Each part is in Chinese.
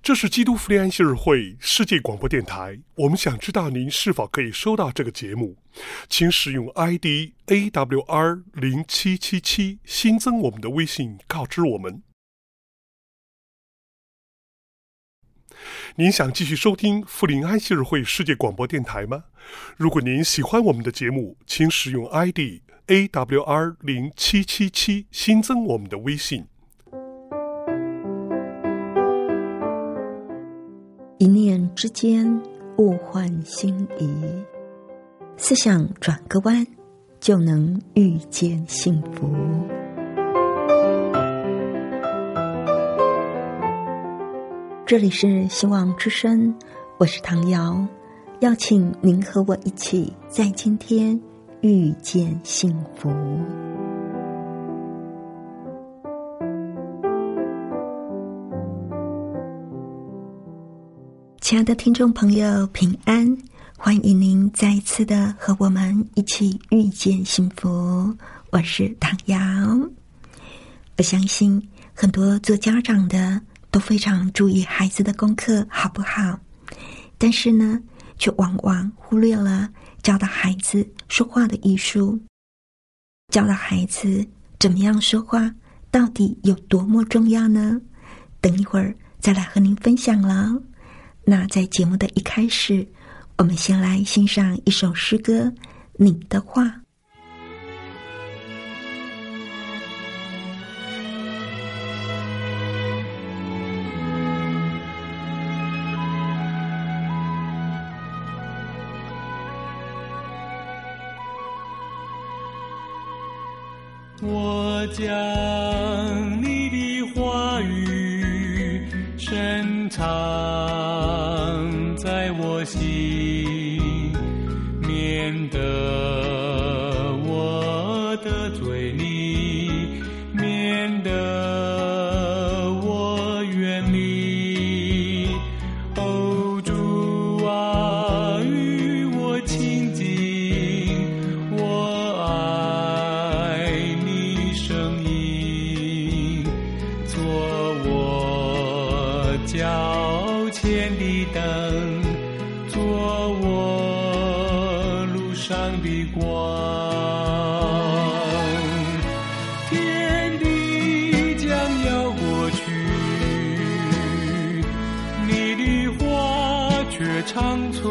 这是基督福临安息日会世界广播电台，我们想知道您是否可以收到这个节目，请使用 ID AWR0777 新增我们的微信告知我们。您想继续收听福临安息日会世界广播电台吗？如果您喜欢我们的节目，请使用 ID AWR0777 新增我们的微信。 一念之间，物换星移，思想转个弯，就能遇见幸福。这里是希望之声，我是唐瑶，邀请您和我一起在今天遇见幸福。亲爱的听众朋友，平安，欢迎您再一次的和我们一起遇见幸福。我是唐瑶。我相信很多做家长的都非常注意孩子的功课好不好，但是呢，却往往忽略了教导孩子说话的艺术，教导孩子怎么样说话到底有多么重要呢？等一会儿再来和您分享了。那在节目的一开始，我们先来欣赏一首诗歌《你的话》。 我将你的话语深藏在我心，免得我得罪你，免得我远离。哦，主啊，与我亲近，我爱你声音，做我脚前的灯，做我路上的光。天地将要过去，你的话却长存。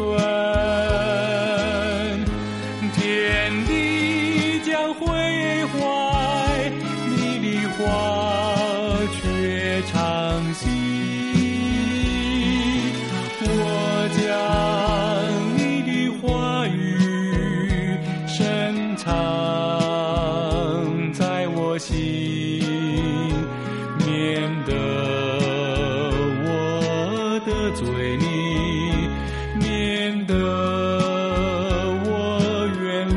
天地将毁坏，你的话却长新。我将你的话语深藏在我心，免得我得罪你，免得我远离。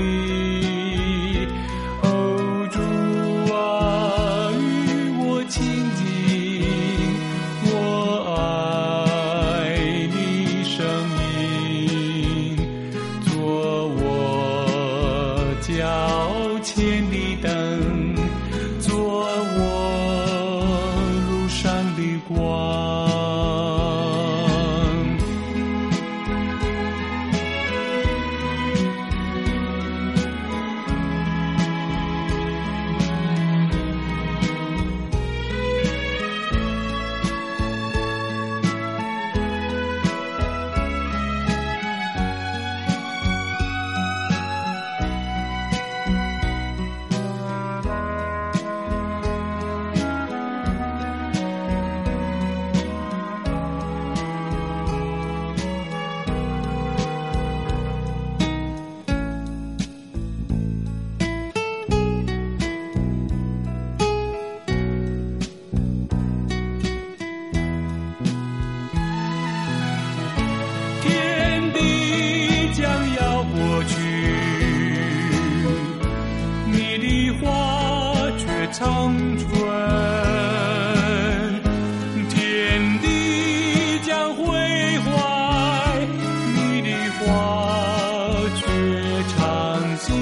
哦，主啊，与我亲近，我爱你声音，做我脚前的灯，做我路上的光。天地将要过去，你的话却长存。天地将毁坏，你的话却长新。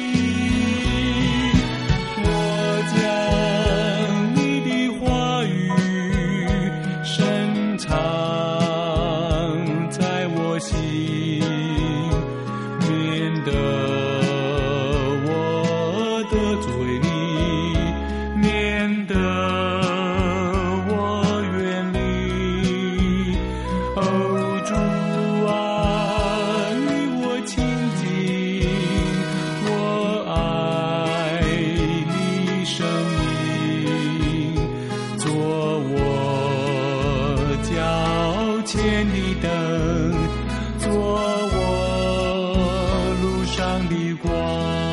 我将你的话语深藏前的灯，做我路上的光。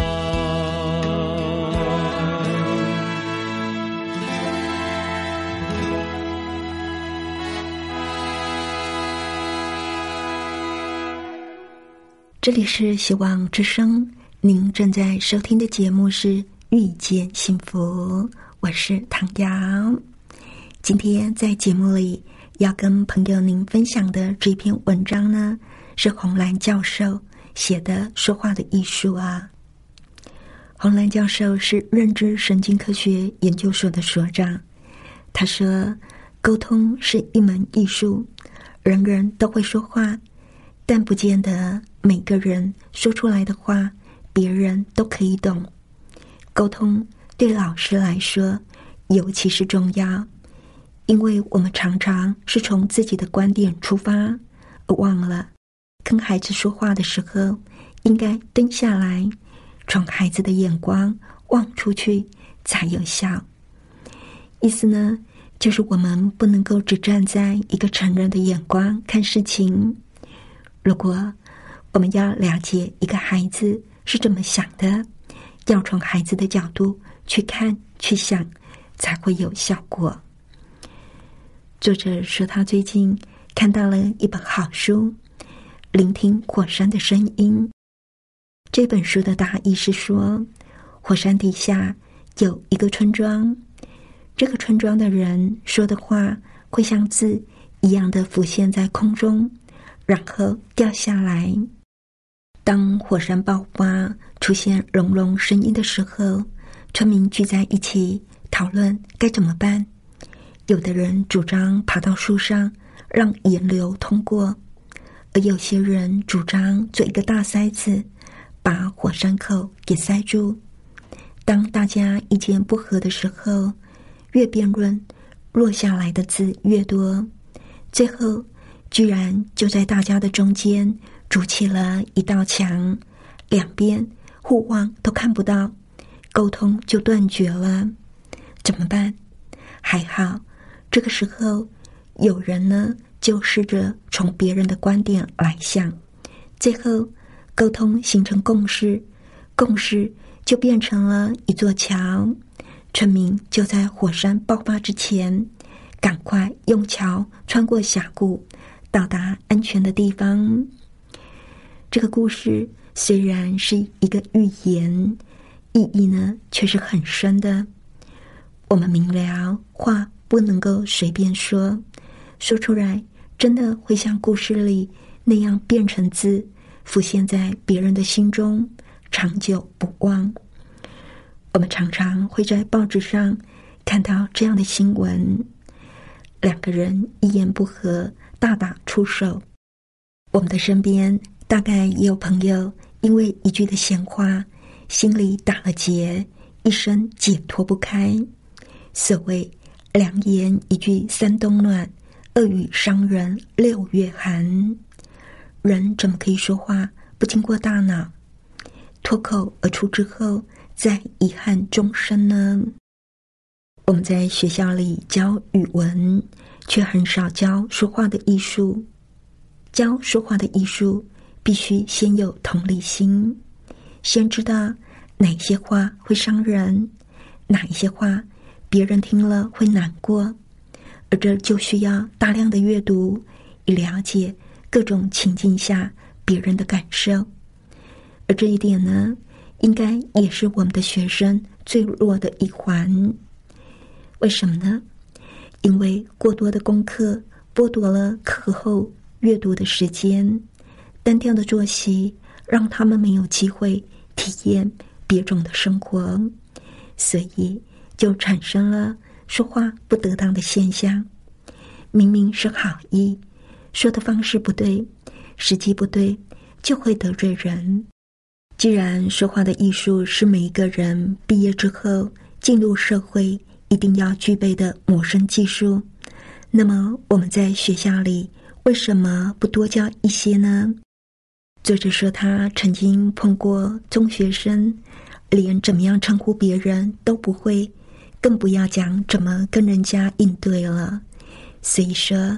这里是希望之声，您正在收听的节目是遇见幸福，我是唐瑶。今天在节目里要跟朋友您分享的这篇文章呢，是洪兰教授写的《说话的艺术》啊。洪兰教授是认知神经科学研究所的所长，他说，沟通是一门艺术，人人都会说话，但不见得每个人说出来的话别人都可以懂。沟通对老师来说尤其是重要，因为我们常常是从自己的观点出发，而忘了跟孩子说话的时候应该蹲下来，从孩子的眼光望出去才有效。意思呢，就是我们不能够只站在一个成人的眼光看事情。如果我们要了解一个孩子是怎么想的，要从孩子的角度去看去想，才会有效果。作者说他最近看到了一本好书，聆听火山的声音。这本书的大意是说，火山底下有一个村庄，这个村庄的人说的话会像字一样的浮现在空中，然后掉下来。当火山爆发出现隆隆声音的时候，村民聚在一起讨论该怎么办。有的人主张爬到树上让岩流通过，而有些人主张做一个大塞子，把火山口给塞住。当大家意见不合的时候，越辩论落下来的字越多，最后居然就在大家的中间筑起了一道墙，两边互望都看不到，沟通就断绝了。怎么办？还好这个时候有人呢就试着从别人的观点来想，最后沟通形成共识，共识就变成了一座桥。村民就在火山爆发之前赶快用桥穿过峡谷，到达安全的地方。这个故事虽然是一个寓言，意义呢却是很深的。我们明了话不能够随便说，说出来真的会像故事里那样变成字，浮现在别人的心中，长久不忘。我们常常会在报纸上看到这样的新闻，两个人一言不合大打出手。我们的身边大概也有朋友因为一句的闲话心里打了结，一生解脱不开。所谓良言一句三冬暖，恶语伤人6月寒。人怎么可以说话不经过大脑？脱口而出之后再遗憾终生呢？我们在学校里教语文，却很少教说话的艺术。教说话的艺术必须先有同理心，先知道哪些话会伤人，哪一些话别人听了会难过，而这就需要大量的阅读，以了解各种情境下别人的感受。而这一点呢，应该也是我们的学生最弱的一环。为什么呢？因为过多的功课剥夺了课后阅读的时间，单调的作息让他们没有机会体验别种的生活，所以就产生了说话不得当的现象。明明是好意，说的方式不对，时机不对，就会得罪人。既然说话的艺术是每一个人毕业之后进入社会一定要具备的谋生技术，那么我们在学校里为什么不多教一些呢？作者说他曾经碰过中学生连怎么样称呼别人都不会，更不要讲怎么跟人家应对了。所以说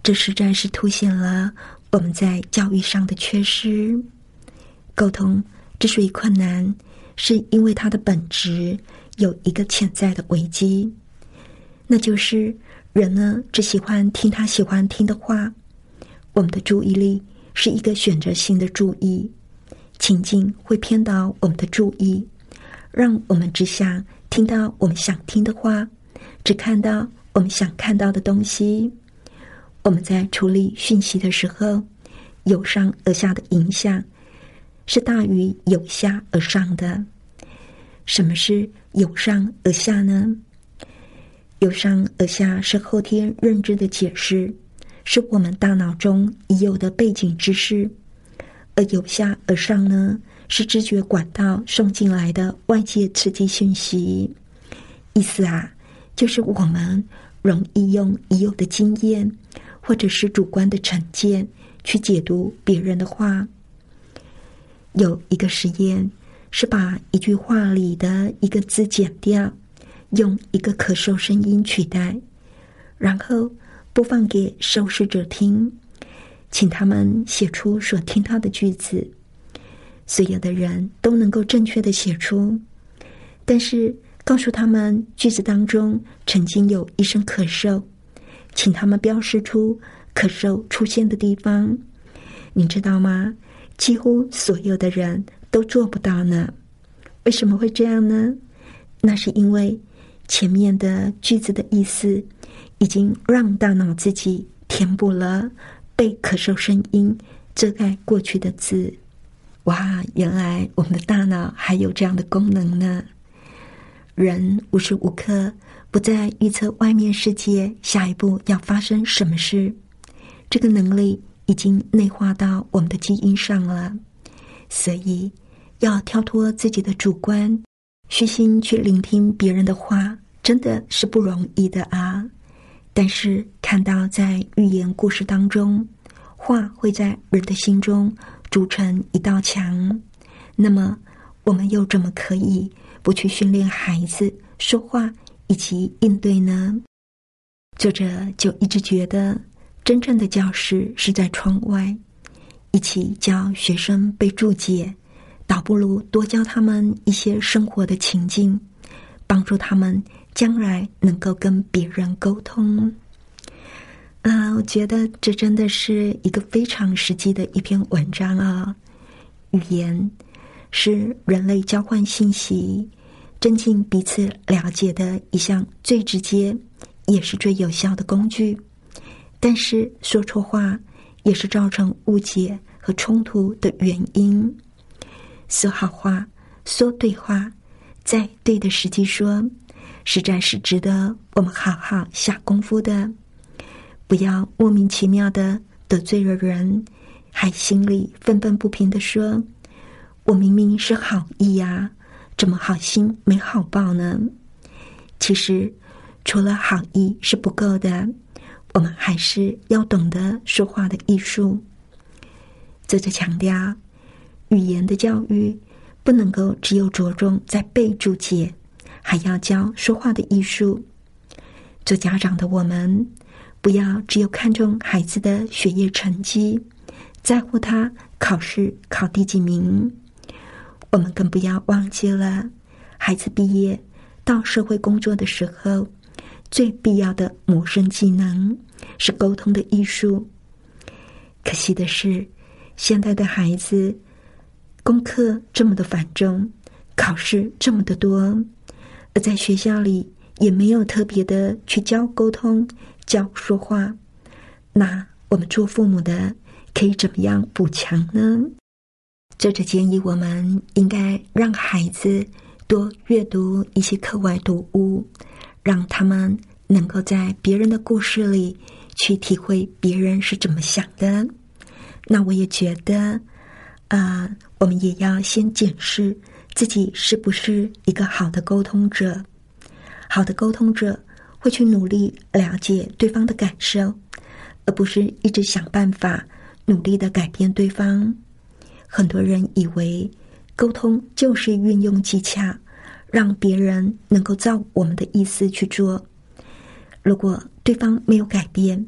这实在是凸显了我们在教育上的缺失。沟通之所以困难，是因为它的本质有一个潜在的危机，那就是人呢只喜欢听他喜欢听的话。我们的注意力是一个选择性的注意，情境会偏导我们的注意，让我们只想听到我们想听的话，只看到我们想看到的东西。我们在处理讯息的时候，由上而下的影响是大于由下而上的。什么是由上而下呢？由上而下是后天认知的解释，是我们大脑中已有的背景知识，而由下而上呢，是知觉管道送进来的外界刺激讯息。意思就是我们容易用已有的经验或者是主观的成见去解读别人的话。有一个实验是把一句话里的一个字剪掉，用一个咳嗽声音取代，然后播放给受试者听，请他们写出所听到的句子。所有的人都能够正确的写出，但是告诉他们句子当中曾经有一声咳嗽，请他们标示出咳嗽出现的地方。你知道吗？几乎所有的人都做不到呢。为什么会这样呢？那是因为前面的句子的意思已经让大脑自己填补了被咳嗽声音遮盖过去的字。哇，原来我们的大脑还有这样的功能呢。人无时无刻不在预测外面世界下一步要发生什么事，这个能力已经内化到我们的基因上了。所以要跳脱自己的主观，虚心去聆听别人的话，真的是不容易的啊。但是看到在寓言故事当中，话会在人的心中筑成一道墙，那么我们又怎么可以不去训练孩子说话以及应对呢？作者就一直觉得真正的教室是在窗外，一起教学生被注解，倒不如多教他们一些生活的情境，帮助他们将来能够跟别人沟通。我觉得这真的是一个非常实际的一篇文章啊。语言是人类交换信息、增进彼此了解的一项最直接也是最有效的工具，但是说错话也是造成误解和冲突的原因。说好话，说对话，在对的时机说，实在是值得我们好好下功夫的。不要莫名其妙的得罪了人，还心里愤愤不平的说，我明明是好意啊，怎么好心没好报呢？其实除了好意是不够的，我们还是要懂得说话的艺术。作者强调，语言的教育不能够只有着重在被注解，还要教说话的艺术。做家长的我们，不要只有看重孩子的学业成绩，在乎他考试考第几名，我们更不要忘记了，孩子毕业到社会工作的时候，最必要的谋生技能是沟通的艺术。可惜的是，现在的孩子功课这么的繁重，考试这么的多，而在学校里也没有特别的去教沟通、教说话。那我们做父母的可以怎么样补强呢？作者建议我们应该让孩子多阅读一些课外读物，让他们能够在别人的故事里去体会别人是怎么想的。那我也觉得我们也要先检视自己是不是一个好的沟通者。好的沟通者会去努力了解对方的感受，而不是一直想办法努力的改变对方。很多人以为沟通就是运用技巧，让别人能够照我们的意思去做。如果对方没有改变，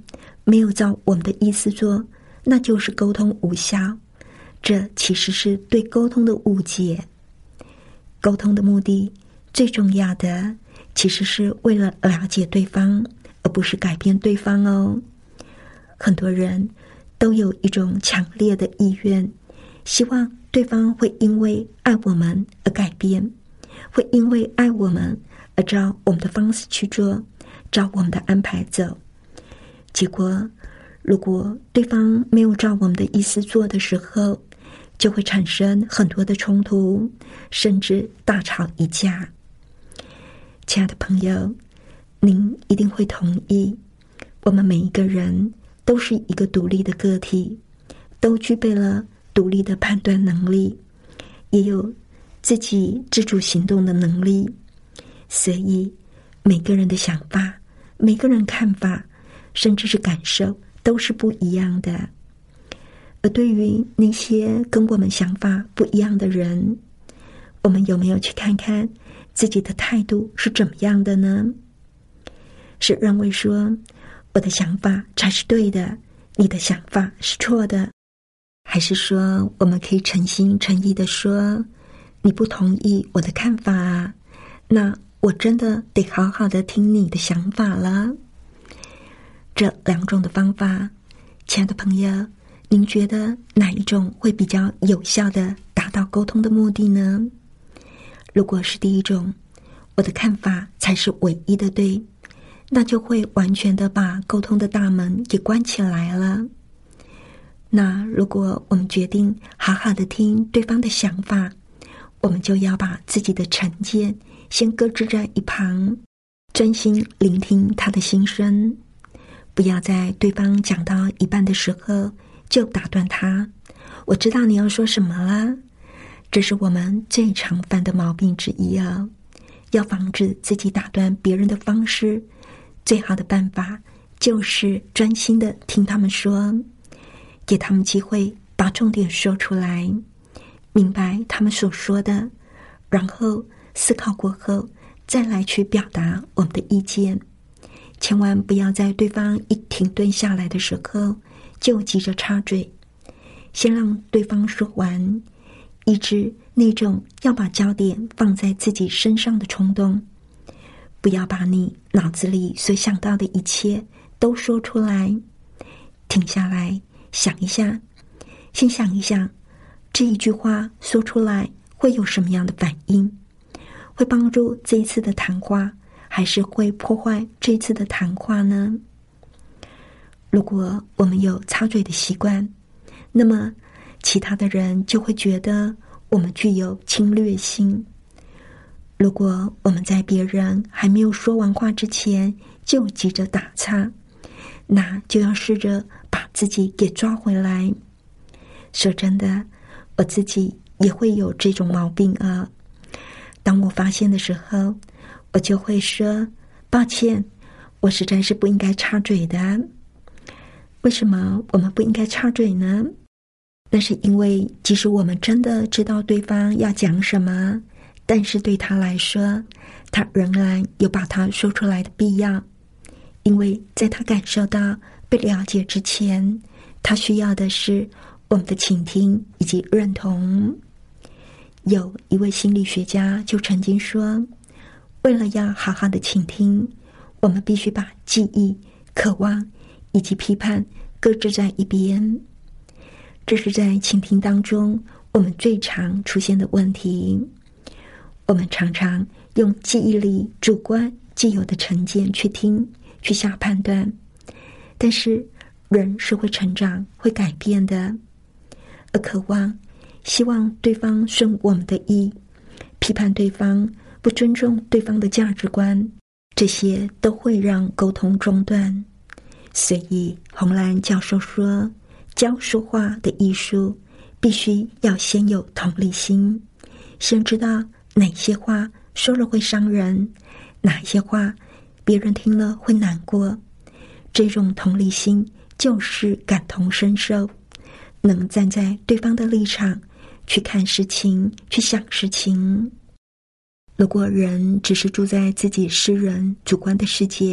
没有照我们的意思做，那就是沟通无效。这其实是对沟通的误解。沟通的目的最重要的，其实是为了了解对方，而不是改变对方哦。很多人都有一种强烈的意愿，希望对方会因为爱我们而改变，会因为爱我们而照我们的方式去做，照我们的安排走。结果如果对方没有照我们的意思做的时候，就会产生很多的冲突，甚至大吵一架。亲爱的朋友，您一定会同意，我们每一个人都是一个独立的个体，都具备了独立的判断能力，也有自己自主行动的能力。所以每个人的想法，每个人看法，甚至是感受都是不一样的。而对于那些跟我们想法不一样的人，我们有没有去看看自己的态度是怎么样的呢？是认为说我的想法才是对的，你的想法是错的，还是说我们可以诚心诚意的说，你不同意我的看法啊，那我真的得好好的听你的想法了。这两种的方法，亲爱的朋友，您觉得哪一种会比较有效的达到沟通的目的呢？如果是第一种，我的看法才是唯一的对，那就会完全的把沟通的大门给关起来了。那如果我们决定好好的听对方的想法，我们就要把自己的成见先搁置在一旁，专心聆听他的心声，不要在对方讲到一半的时候就打断他。我知道你要说什么了，这是我们最常犯的毛病之一啊。要防止自己打断别人的方式，最好的办法就是专心的听他们说，给他们机会把重点说出来，明白他们所说的，然后思考过后再来去表达我们的意见。千万不要在对方一停顿下来的时候就急着插嘴，先让对方说完，抑制那种要把焦点放在自己身上的冲动。不要把你脑子里所想到的一切都说出来，停下来想一下，先想一想这一句话说出来会有什么样的反应，会帮助这一次的谈话，还是会破坏这一次的谈话呢？如果我们有插嘴的习惯，那么其他的人就会觉得我们具有侵略性。如果我们在别人还没有说完话之前就急着打岔，那就要试着把自己给抓回来。说真的，我自己也会有这种毛病啊。当我发现的时候，我就会说，抱歉，我实在是不应该插嘴的。为什么我们不应该插嘴呢？那是因为即使我们真的知道对方要讲什么，但是对他来说，他仍然有把它说出来的必要。因为在他感受到被了解之前，他需要的是我们的倾听以及认同。有一位心理学家就曾经说，为了要好好的倾听，我们必须把记忆、渴望以及批判搁置在一边。这是在倾听当中我们最常出现的问题。我们常常用记忆力主观既有的成见去听，去下判断，但是人是会成长、会改变的。而渴望、希望对方顺我们的意，批判对方、不尊重对方的价值观，这些都会让沟通中断。所以洪兰教授说，教说话的艺术必须要先有同理心，先知道哪些话说了会伤人，哪些话别人听了会难过。这种同理心就是感同身受，能站在对方的立场去看事情，去想事情。如果人只是住在自己私人主观的世界，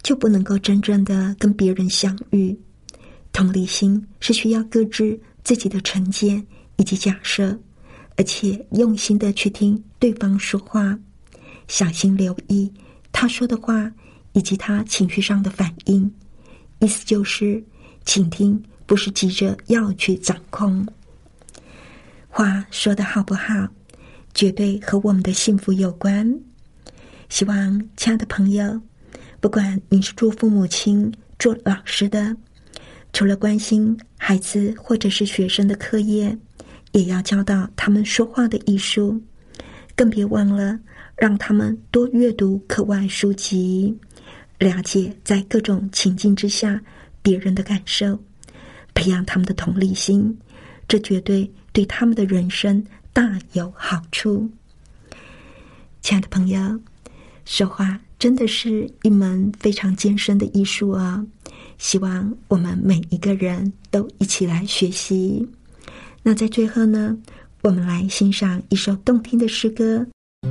就不能够真正的跟别人相遇。同理心是需要搁置自己的成见以及假设，而且用心的去听对方说话，小心留意他说的话以及他情绪上的反应。意思就是倾听不是急着要去掌控。话说得好不好，绝对和我们的幸福有关。希望亲爱的朋友，不管你是做父母亲、做老师的，除了关心孩子或者是学生的课业，也要教导他们说话的艺术，更别忘了让他们多阅读课外书籍，了解在各种情境之下别人的感受，培养他们的同理心，这绝对对他们的人生大有好处。亲爱的朋友，说话真的是一门非常艰深的艺术啊！希望我们每一个人都一起来学习。那在最后呢，我们来欣赏一首动听的诗歌。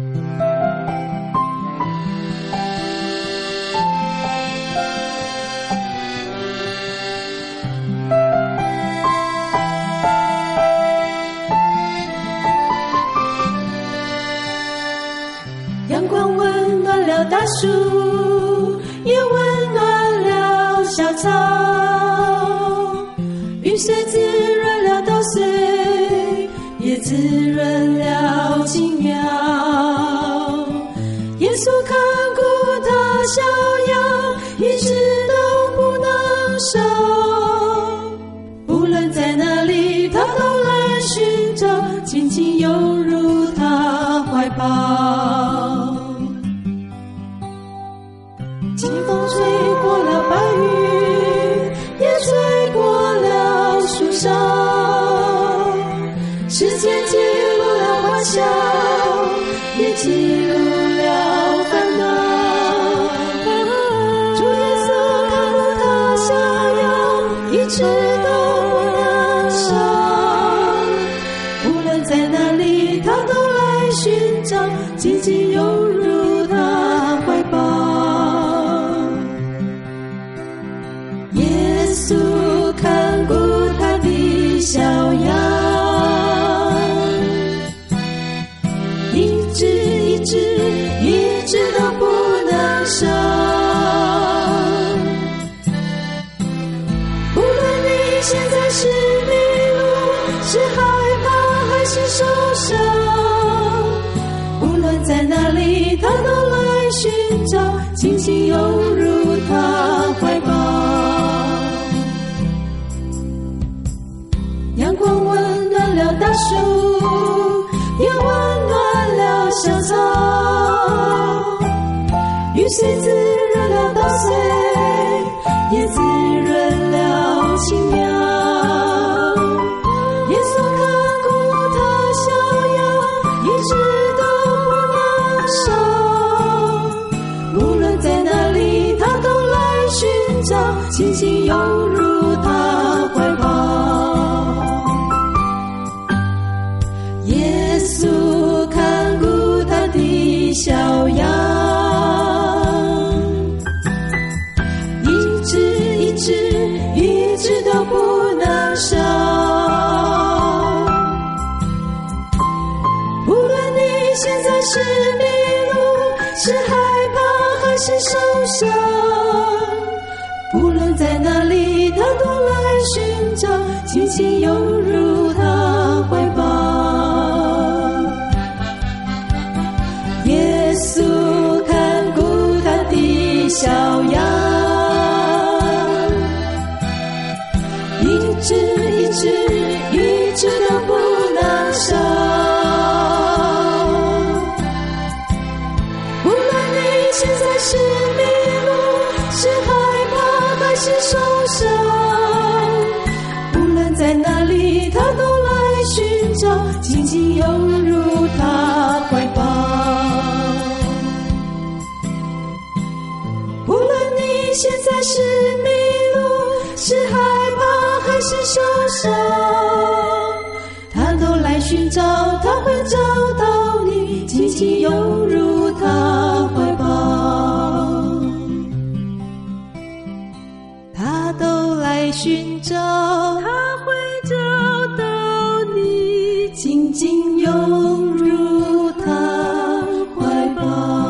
阳光温暖了大树，也温暖了小草，雨水滋润了稻穗，也滋润了青苗。耶稣看顾他小羊，一直都不能少，无论在哪里他都来寻找，紧紧拥入他怀抱。清风吹过了白云，也吹过了树梢，时间记录了欢笑，也记录了烦恼。主耶稣看顾他小羊，一直都不能少，无论在哪里他都来寻找，紧紧拥入他怀抱。耶稣看顾他的小羊，一直都不能少。无论你现在是迷路，是害怕还是受伤，无论在哪里他都来寻找，紧紧拥入他怀抱。阳光温暖了大树，也温暖了小草，雨水滋润了稻穗，也滋润了青苗。耶稣看顾他小羊，一直都不能少，无论在哪里他都来寻找，紧紧拥入他怀抱。耶稣看顾他的小羊，一直都不能少。无论你现在是迷路，是害怕还是受伤，无论在哪里他都来寻找，紧紧拥入他怀抱。耶稣看顾他的小羊，一直都不能少。无论你现在是迷路，是害怕还是受伤，无论在哪里他都来寻找，紧紧拥入他怀抱。无论你现在是迷路，是害怕还是受伤，他都来寻找，他会找到你，紧紧拥入他怀抱。 来寻找，他会找到你，紧紧拥入他怀抱。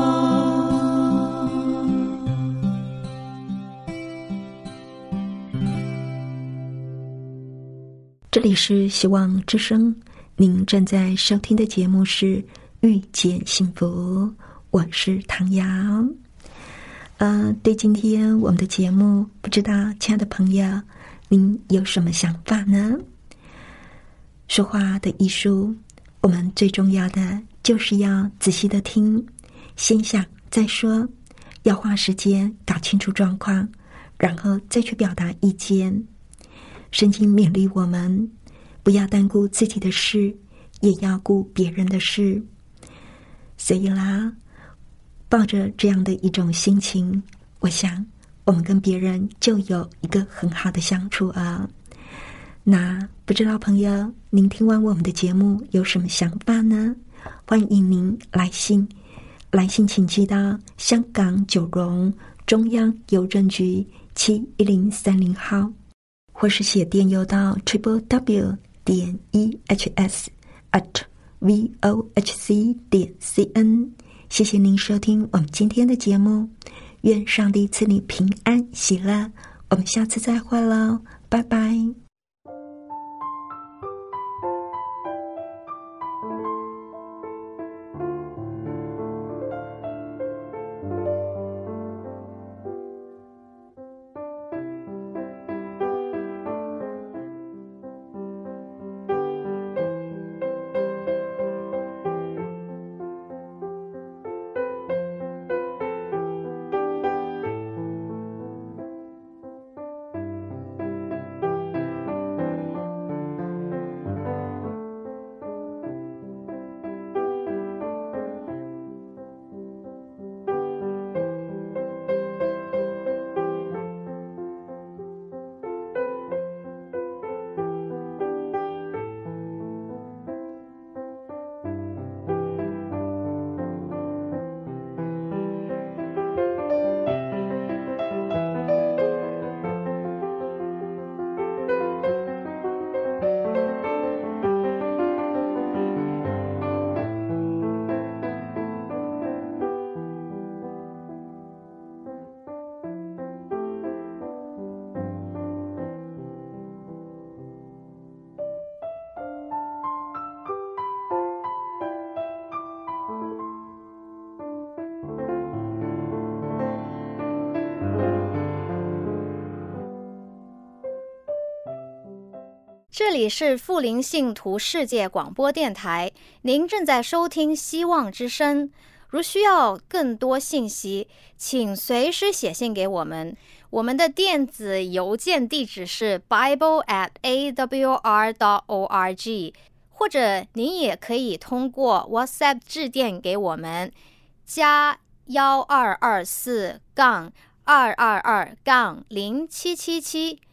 这里是希望之声，您正在收听的节目是遇见幸福，我是唐瑶。对今天我们的节目，不知道亲爱的朋友，您有什么想法呢？说话的艺术，我们最重要的就是要仔细的听，先想再说，要花时间搞清楚状况，然后再去表达意见。圣经勉励我们，不要单顾自己的事，也要顾别人的事。所以啦，抱着这样的一种心情，我想我们跟别人就有一个很好的相处啊。那不知道朋友，您听完我们的节目有什么想法呢？欢迎您来信，来信请寄到香港九龙中央邮政局71030号，或是写电邮到 www.ehs@vohc.cn。谢谢您收听我们今天的节目，愿上帝赐你平安喜乐，我们下次再会喽，拜拜。 这里是富林信徒世界广播电台，您正在收听希望之声。如需要更多信息，请随时写信给我们。我们的电子邮件地址是 bible@awr.org， 或者您也可以通过 WhatsApp 致电给我们，加1224-222-0777